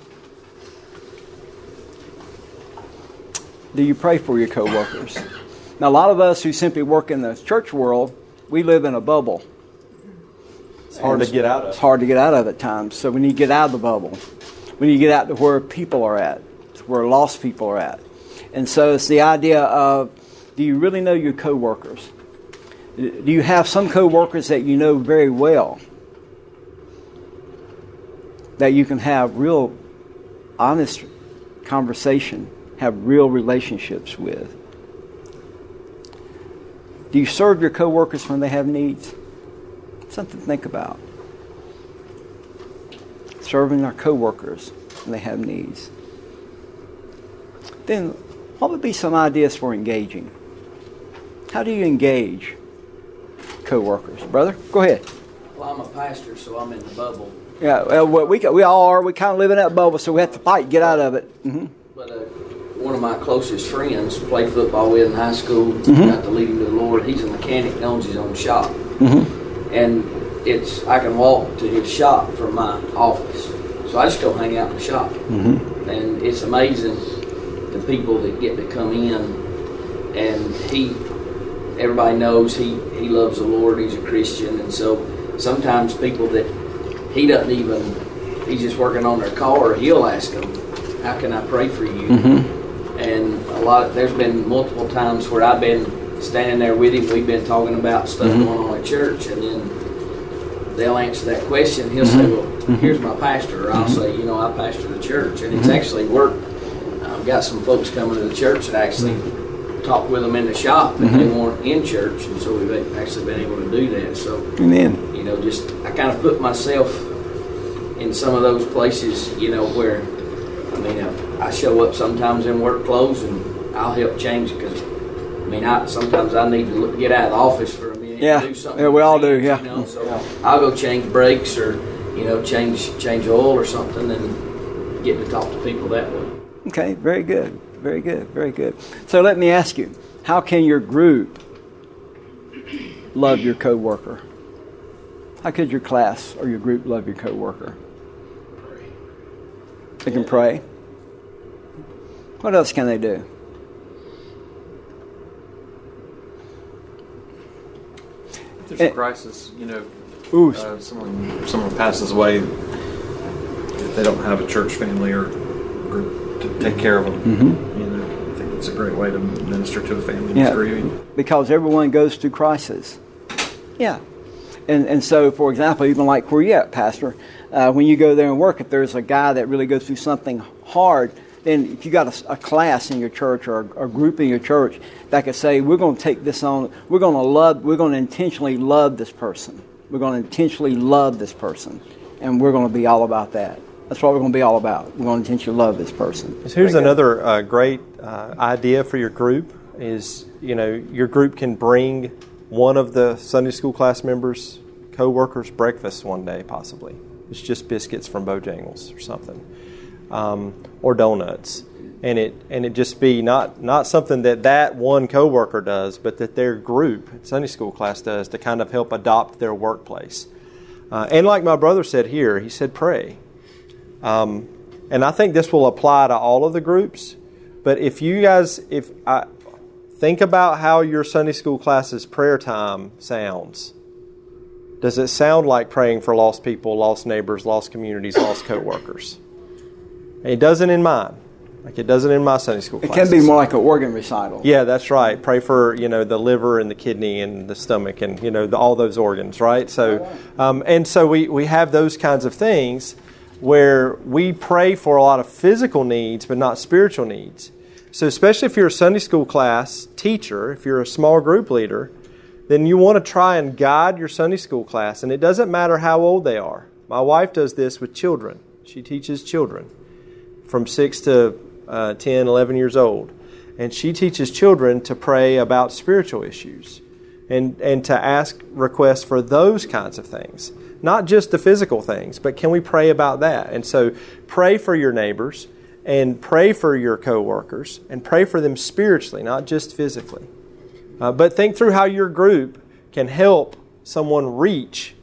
Do you pray for your co-workers? Now, a lot of us who simply work in the church world, we live in a bubble. It's hard to get out of. It's hard to get out of at times. So we need to get out of the bubble. We need to get out to where people are at, where lost people are at. And so it's the idea of, do you really know your co-workers? Do you have some co-workers that you know very well, that you can have real honest conversation, have real relationships with? Do you serve your co-workers when they have needs? Something to think about. Serving our co-workers when they have needs. Then, what would be some ideas for engaging? How do you engage co-workers? Brother, go ahead. Well, I'm a pastor, so I'm in the bubble. Yeah, well, we we all are. We kind of live in that bubble, so we have to fight, get out of it. Mm-hmm. But uh, one of my closest friends played football with in high school. Mm-hmm. Got to lead him to the Lord. He's a mechanic, owns his own shop, mm-hmm. and it's I can walk to his shop from my office, so I just go hang out in the shop, mm-hmm. and it's amazing the people that get to come in, and he. Everybody knows he, he loves the Lord. He's a Christian, and so sometimes people that he doesn't even, he's just working on their car, he'll ask them, how can I pray for you? Mm-hmm. And a lot of, there's been multiple times where I've been standing there with him, we've been talking about stuff mm-hmm. going on at church, and then they'll answer that question. He'll mm-hmm. say, well, mm-hmm. here's my pastor, or I'll mm-hmm. say, you know, I pastor the church, and it's mm-hmm. actually worked. I've got some folks coming to the church that actually talk with them in the shop, and mm-hmm. they weren't in church, and so we've actually been able to do that. So, Amen. You know, just I kind of put myself in some of those places, you know, where I mean, I, I show up sometimes in work clothes, and I'll help change because I mean, I sometimes I need to look, get out of the office for a minute. Yeah, and do something. Yeah, we all do. Yeah, you know, so yeah. I'll go change brakes or you know change change oil or something, and get to talk to people that way. Okay, very good. Very good, very good. So let me ask you, how can your group love your coworker? How could your class or your group love your coworker? Pray. They can pray. What else can they do? If there's a crisis, you know, Ooh. Uh, someone someone passes away, if they don't have a church family or group to take care of them, mm-hmm. you know, I think it's a great way to minister to a family yeah, that's grieving. Because everyone goes through crisis. Yeah. And and so, for example, even like where you're at, Pastor, uh, when you go there and work, if there's a guy that really goes through something hard, then if you got a, a class in your church or a, a group in your church that could say, we're going to take this on, we're going to love, we're going to intentionally love this person. We're going to intentionally love this person. And we're going to be all about that. That's what we're going to be all about. We're going to intentionally love this person. Here's another uh, great uh, idea for your group is, you know, your group can bring one of the Sunday school class members, co-workers, breakfast one day possibly. It's just biscuits from Bojangles or something. Um, or donuts. And it and it just be not, not something that that one coworker does, but that their group, Sunday school class does to kind of help adopt their workplace. Uh, and like my brother said here, he said pray. Um, and I think this will apply to all of the groups, but if you guys, if I think about how your Sunday school class's prayer time sounds. Does it sound like praying for lost people, lost neighbors, lost communities, lost co-workers? It doesn't in mine. Like it doesn't in my Sunday school It classes. can be more like an organ recital. Yeah, that's right. Pray for, you know, the liver and the kidney and the stomach and, you know, the, all those organs, right? So, um, and so we, we have those kinds of things where we pray for a lot of physical needs but not spiritual needs. So especially if you're a Sunday school class teacher, if you're a small group leader, then you want to try and guide your Sunday school class. And it doesn't matter how old they are. My wife does this with children. She teaches children from six to uh, ten, eleven years old. And she teaches children to pray about spiritual issues and, and to ask requests for those kinds of things. Not just the physical things, but can we pray about that? And so pray for your neighbors and pray for your co-workers and pray for them spiritually, not just physically. Uh, but think through how your group can help someone reach.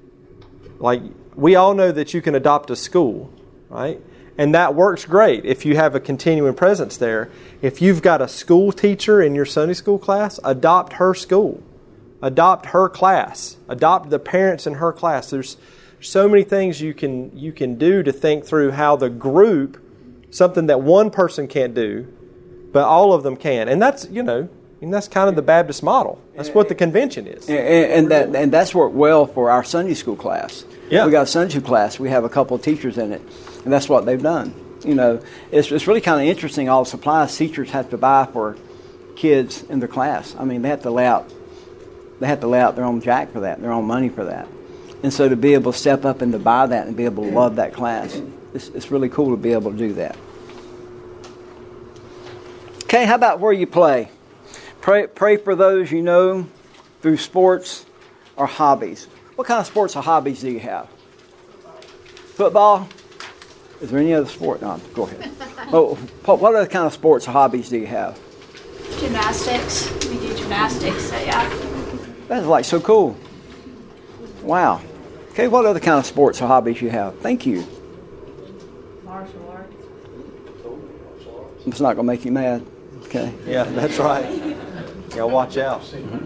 Like, we all know that you can adopt a school, right? And that works great if you have a continuing presence there. If you've got a school teacher in your Sunday school class, adopt her school. Adopt her class. Adopt the parents in her class. There's so many things you can you can do to think through how the group, something that one person can't do, but all of them can. And that's, you know, and that's kind of the Baptist model. That's what the convention is. And, and that and that's worked well for our Sunday school class. Yeah. We got a Sunday school class. We have a couple of teachers in it, and that's what they've done. You know, it's it's really kind of interesting. All the supplies teachers have to buy for kids in their class. I mean, they have to lay out they have to lay out their own jack for that, their own money for that. And so to be able to step up and to buy that and be able to love that class, it's, it's really cool to be able to do that. Okay, how about where you play? Pray, pray for those you know through sports or hobbies. What kind of sports or hobbies do you have? Football? Is there any other sport? No, go ahead. Oh, what other kind of sports or hobbies do you have? Gymnastics. We do gymnastics, so yeah. That's like so cool. Wow. Okay, what other kind of sports or hobbies you have? Thank you. Martial arts. It's not going to make you mad. Okay. Yeah, that's right. You gotta watch out.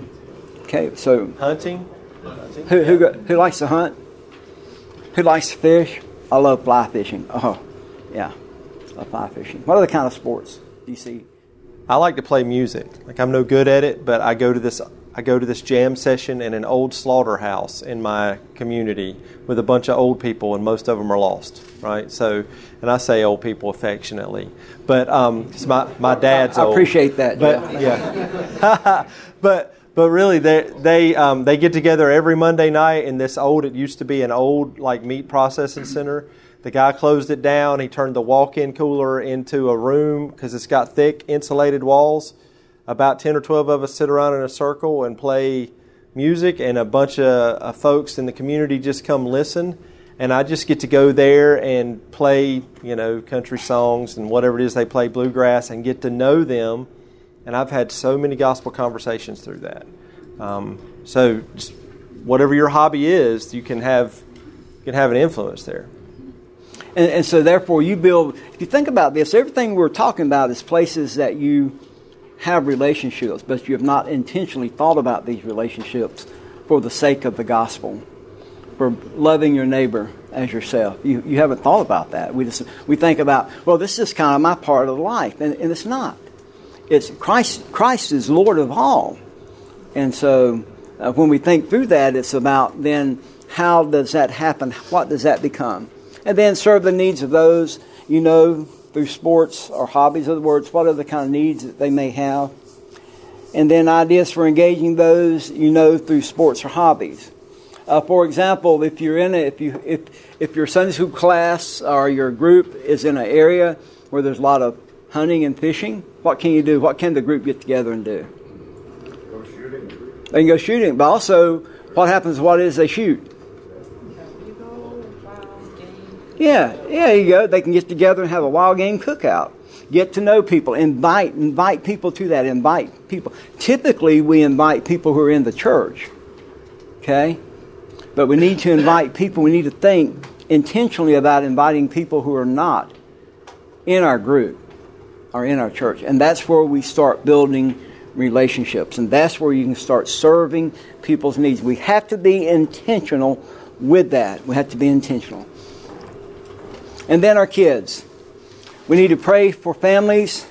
Okay, so hunting. Who who go, who likes to hunt? Who likes to fish? I love fly fishing. Oh, yeah, I love fly fishing. What other kind of sports do you see? I like to play music. Like I'm no good at it, but I go to this. I go to this jam session in an old slaughterhouse in my community with a bunch of old people, and most of them are lost, right? So, and I say old people affectionately, but um, 'cause my my dad's I old. appreciate that, but Jeff. yeah, but but really they they um, they get together every Monday night in this old. It used to be an old like meat processing center. The guy closed it down. He turned the walk-in cooler into a room because it's got thick insulated walls. About ten or twelve of us sit around in a circle and play music, and a bunch of uh, folks in the community just come listen. And I just get to go there and play, you know, country songs and whatever it is they play, bluegrass, and get to know them. And I've had so many gospel conversations through that. Um, so just whatever your hobby is, you can have you can have an influence there. And, and so therefore you build, if you think about this, everything we're talking about is places that you have relationships, but you have not intentionally thought about these relationships for the sake of the gospel, for loving your neighbor as yourself. You you haven't thought about that. We just we think about, well, this is kind of my part of life, and, and it's not. It's Christ. Christ is Lord of all, and so uh, when we think through that, it's about then how does that happen? What does that become? And then serve the needs of those you know through sports or hobbies. In other words, what are the kind of needs that they may have? And then ideas for engaging those you know through sports or hobbies. Uh, for example, if you're in a, if you if if your Sunday school class or your group is in an area where there's a lot of hunting and fishing, what can you do? What can the group get together and do? Go shooting. They can go shooting, but also what happens? What is they shoot? Yeah, yeah, there you go. They can get together and have a wild game cookout. Get to know people. Invite, invite people to that. Invite people. Typically, we invite people who are in the church. Okay? But we need to invite people. We need to think intentionally about inviting people who are not in our group or in our church. And that's where we start building relationships. And that's where you can start serving people's needs. We have to be intentional with that. We have to be intentional. And then our kids. We need to pray for families.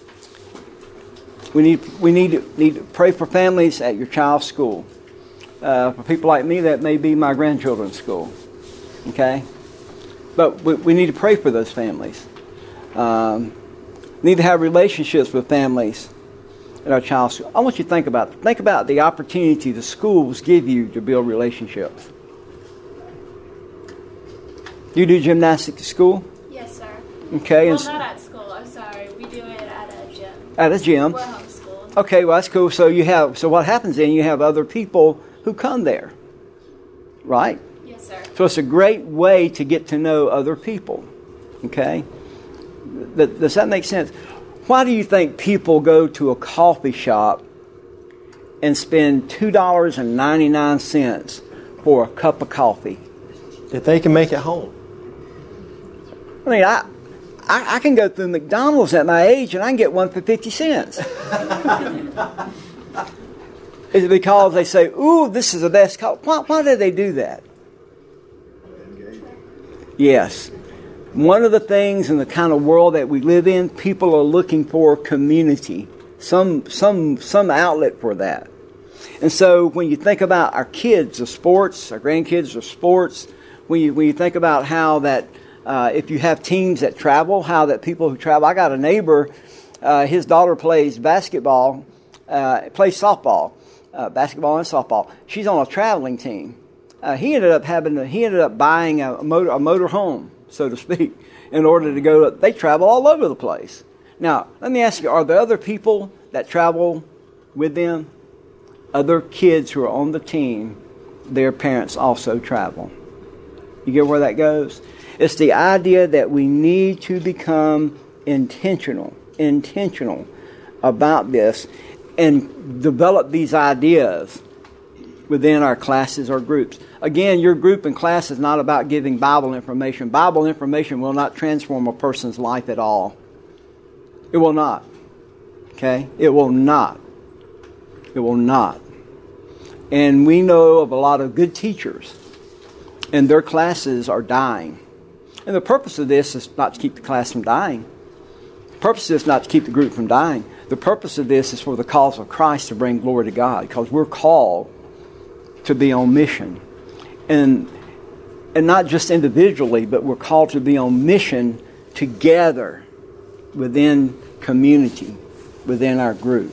We need we need to, need to pray for families at your child's school. Uh, for people like me, that may be my grandchildren's school. Okay? But we, we need to pray for those families. Um, we need to have relationships with families at our child's school. I want you to think about think about the opportunity the schools give you to build relationships. You do gymnastics at school? Yes, sir. Okay. Well, and not at school. I'm sorry. We do it at a gym. At a gym. We're homeschooled. Okay, well that's cool. So you have so what happens then? You have other people who come there, right? Yes, sir. So it's a great way to get to know other people. Okay. Th- Does that make sense? Why do you think people go to a coffee shop and spend two dollars and ninety nine cents for a cup of coffee? If they can make it home. I mean, I, I I can go through McDonald's at my age and I can get one for fifty cents. Is it because they say, ooh, this is the best coffee? Why, why do they do that? Yes. One of the things in the kind of world that we live in, people are looking for community. Some some some outlet for that. And so when you think about our kids, the sports, our grandkids, the sports, when you, when you think about how that Uh, if you have teams that travel, how that people who travel. I got a neighbor, uh, his daughter plays basketball, uh, plays softball, uh, basketball and softball. She's on a traveling team. Uh, he ended up having, to, he ended up buying a motor, a motor home, so to speak, in order to go. They travel all over the place. Now, let me ask you: are there other people that travel with them? Other kids who are on the team, their parents also travel. You get where that goes? It's the idea that we need to become intentional, intentional about this and develop these ideas within our classes or groups. Again, your group and class is not about giving Bible information. Bible information will not transform a person's life at all. It will not. Okay? It will not. It will not. And we know of a lot of good teachers, and their classes are dying. And the purpose of this is not to keep the class from dying. The purpose is not to keep the group from dying. The purpose of this is for the cause of Christ to bring glory to God, because we're called to be on mission. And, and not just individually, but we're called to be on mission together within community, within our group.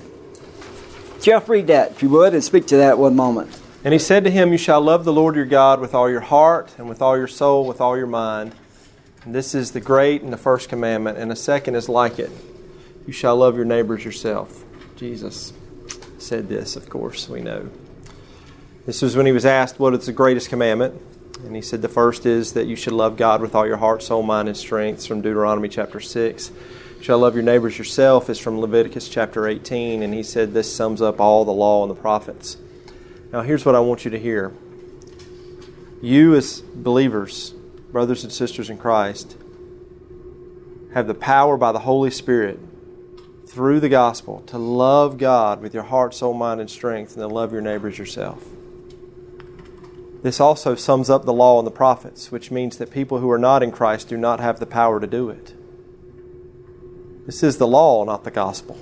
Jeff, read that, if you would, and speak to that one moment. And he said to him, you shall love the Lord your God with all your heart and with all your soul, with all your mind. And this is the great and the first commandment, and the second is like it. You shall love your neighbors yourself. Jesus said this, of course, we know. This was when he was asked, what is the greatest commandment? And he said the first is that you should love God with all your heart, soul, mind, and strength. It's from Deuteronomy chapter six. You shall love your neighbors yourself is from Leviticus chapter eighteen. And he said this sums up all the law and the prophets. Now here's what I want you to hear. You as believers, brothers and sisters in Christ, have the power by the Holy Spirit through the gospel to love God with your heart, soul, mind, and strength, and to love your neighbors yourself. This also sums up the law and the prophets, which means that people who are not in Christ do not have the power to do it. This is the law, not the gospel.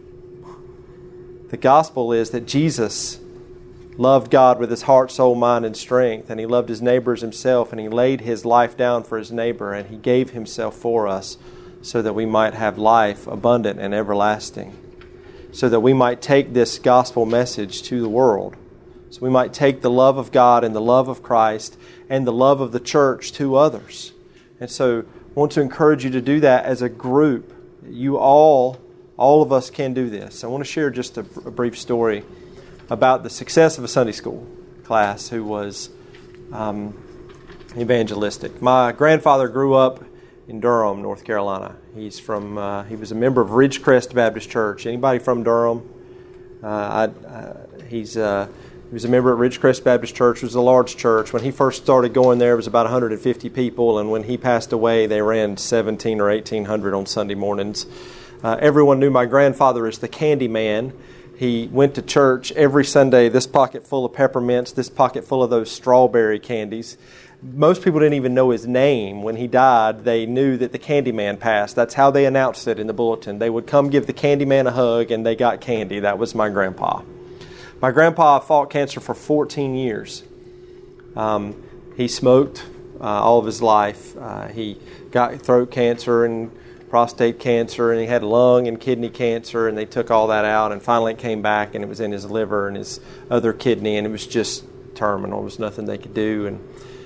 The gospel is that Jesus loved God with his heart, soul, mind, and strength, and he loved his neighbor as himself, and he laid his life down for his neighbor, and he gave himself for us so that we might have life abundant and everlasting, so that we might take this gospel message to the world, so we might take the love of God and the love of Christ and the love of the church to others. And so I want to encourage you to do that as a group. You all, all of us can do this. I want to share just a, a brief story about the success of a Sunday school class who was um, evangelistic. My grandfather grew up in Durham, North Carolina. He's from. Uh, he was a member of Ridgecrest Baptist Church. Anybody from Durham? Uh, I, uh, he's uh, He was a member at Ridgecrest Baptist Church. It was a large church. When he first started going there, it was about one hundred fifty people, and when he passed away, they ran seventeen or eighteen hundred on Sunday mornings. Uh, everyone knew my grandfather as the Candy Man. He went to church every Sunday, this pocket full of peppermints, this pocket full of those strawberry candies. Most people didn't even know his name. When he died, they knew that the Candy Man passed. That's how they announced it in the bulletin. They would come give the Candy Man a hug, and they got candy. That was my grandpa. My grandpa fought cancer for fourteen years. Um, he smoked uh, all of his life. Uh, he got throat cancer and prostate cancer, and he had lung and kidney cancer, and they took all that out, and finally it came back, and it was in his liver and his other kidney, and it was just terminal. There was nothing they could do. And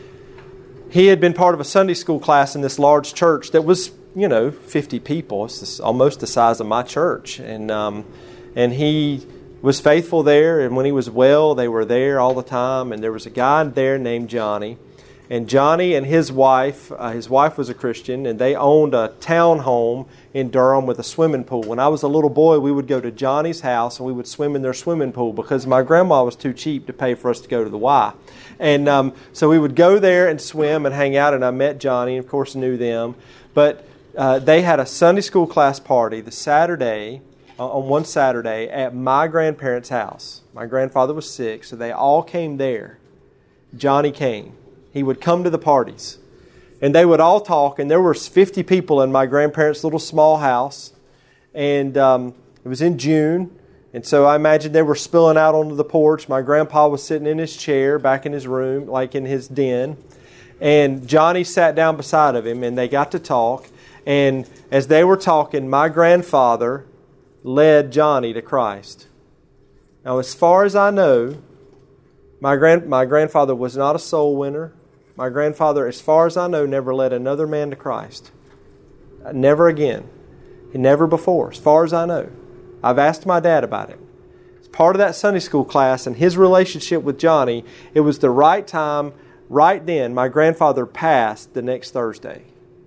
he had been part of a Sunday school class in this large church that was, you know, fifty people. It's this, almost the size of my church. And um, and he was faithful there, and when he was well, they were there all the time. And there was a guy there named Johnny. And Johnny and his wife, uh, his wife was a Christian, and they owned a town home in Durham with a swimming pool. When I was a little boy, we would go to Johnny's house, and we would swim in their swimming pool because my grandma was too cheap to pay for us to go to the Y. And um, so we would go there and swim and hang out, and I met Johnny, and of course knew them. But uh, they had a Sunday school class party the Saturday, uh, on one Saturday, at my grandparents' house. My grandfather was sick, so they all came there. Johnny came. He would come to the parties, and they would all talk, and there were fifty people in my grandparents' little small house, and um, it was in June, and so I imagine they were spilling out onto the porch. My grandpa was sitting in his chair back in his room, like in his den, and Johnny sat down beside of him, and they got to talk, and as they were talking, my grandfather led Johnny to Christ. Now, as far as I know, my grand my grandfather was not a soul winner. My grandfather, as far as I know, never led another man to Christ. Never again. Never before, as far as I know. I've asked my dad about it. As part of that Sunday school class and his relationship with Johnny, it was the right time, right then, my grandfather passed the next Thursday.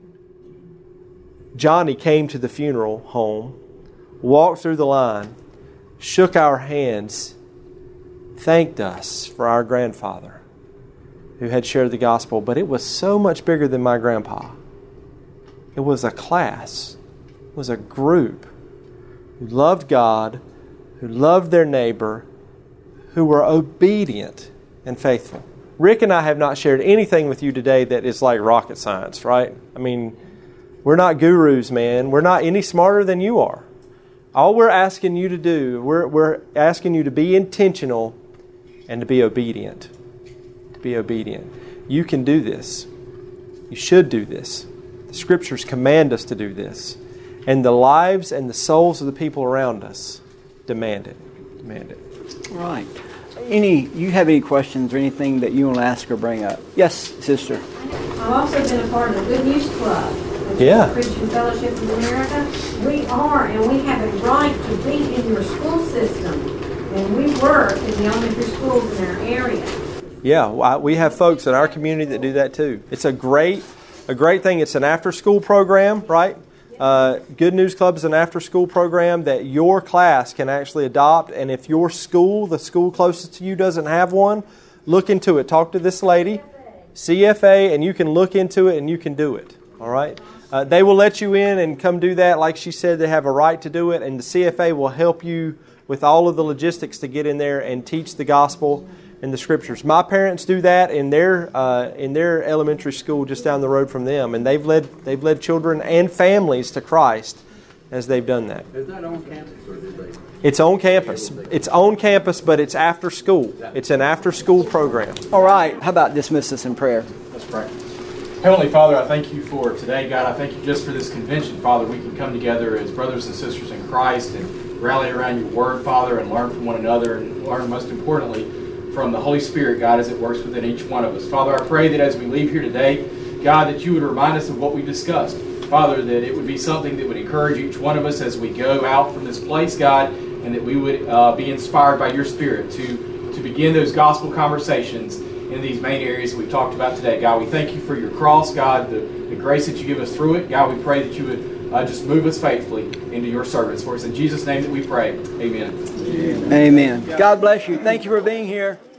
Johnny came to the funeral home, walked through the line, shook our hands, thanked us for our grandfather who had shared the gospel, but it was so much bigger than my grandpa. It was a class. It was a group who loved God, who loved their neighbor, who were obedient and faithful. Rick and I have not shared anything with you today that is like rocket science, right? I mean, we're not gurus, man. We're not any smarter than you are. All we're asking you to do, we're, we're asking you to be intentional and to be obedient. Be obedient. You can do this. You should do this. The Scriptures command us to do this. And the lives and the souls of the people around us demand it. Demand it. All right. Any, you have any questions or anything that you want to ask or bring up? Yes, sister. I've also been a part of the Good News Club, which yeah. is the Christian Fellowship of America. We are, and we have a right to be in your school system. And we work in the elementary schools in our area. Yeah, we have folks in our community that do that too. It's a great, a great thing. It's an after-school program, right? Uh, Good News Club is an after-school program that your class can actually adopt. And if your school, the school closest to you, doesn't have one, look into it. Talk to this lady, C F A, and you can look into it and you can do it. All right? Uh, they will let you in and come do that. Like she said, they have a right to do it, and the C F A will help you with all of the logistics to get in there and teach the gospel and the Scriptures. My parents do that in their uh, in their elementary school just down the road from them, and they've led they've led children and families to Christ as they've done that. Is that on campus or did they? It's on campus. It's on campus, but it's after school. It's an after school program. All right. How about dismiss us in prayer? Let's pray. Heavenly Father, I thank you for today, God. I thank you just for this convention, Father. We can come together as brothers and sisters in Christ and rally around your word, Father, and learn from one another, and learn, most importantly, from the Holy Spirit, God, as it works within each one of us. Father, I pray that as we leave here today, God, that you would remind us of what we discussed. Father, that it would be something that would encourage each one of us as we go out from this place, God, and that we would uh, be inspired by your Spirit to, to begin those gospel conversations in these main areas that we've talked about today. God, we thank you for your cross, God, the, the grace that you give us through it. God, we pray that you would uh, just move us faithfully into your service. For it's in Jesus' name that we pray. Amen. Amen. God bless you. Thank you for being here.